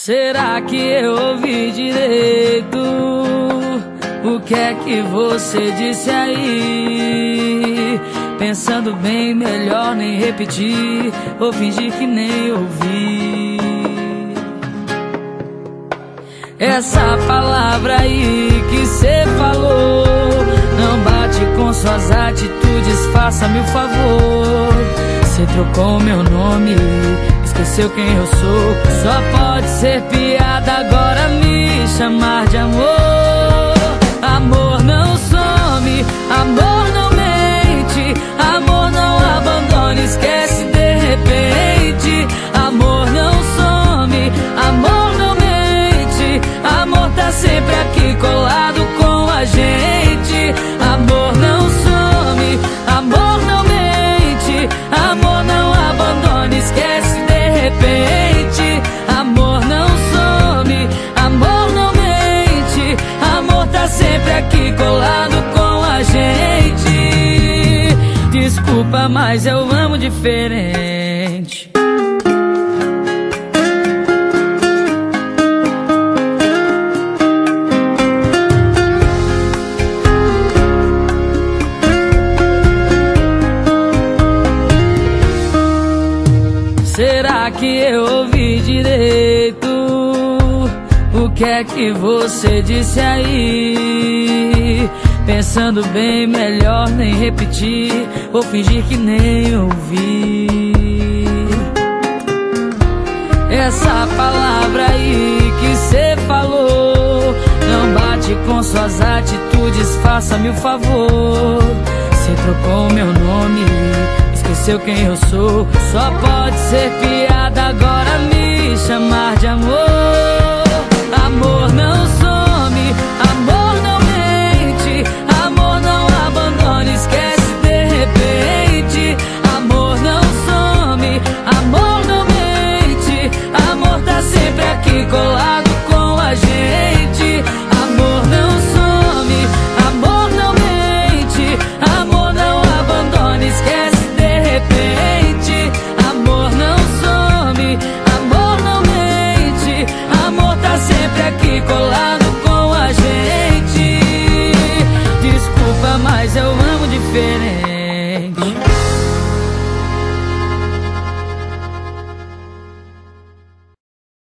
Será que eu ouvi direito? O que é que você disse aí? Pensando bem, melhor nem repetir ou fingir que nem ouvi. Essa palavra aí que cê falou não bate com suas atitudes, faça-me o favor. Cê trocou meu nome, esqueceu quem eu sou. Só pode ser piada agora me chamar de amor. Amor não some, amor não mente, amor não abandona, esquece de repente. Amor não some, amor não mente, amor tá sempre aqui colado com a gente. Amor não some, amor não mente, amor não abandona, esquece de repente. Amor não some, amor não mente, amor tá sempre aqui colado com a gente. Desculpa, mas eu amo diferente. Será que eu ouvi direito? O que é que você disse aí? Pensando bem, melhor nem repetir ou fingir que nem ouvi. Essa palavra aí que cê falou não bate com suas atitudes, faça-me o favor. Cê trocou meu nome, esqueceu quem eu sou. Só pode ser piada agora me chamar de amor.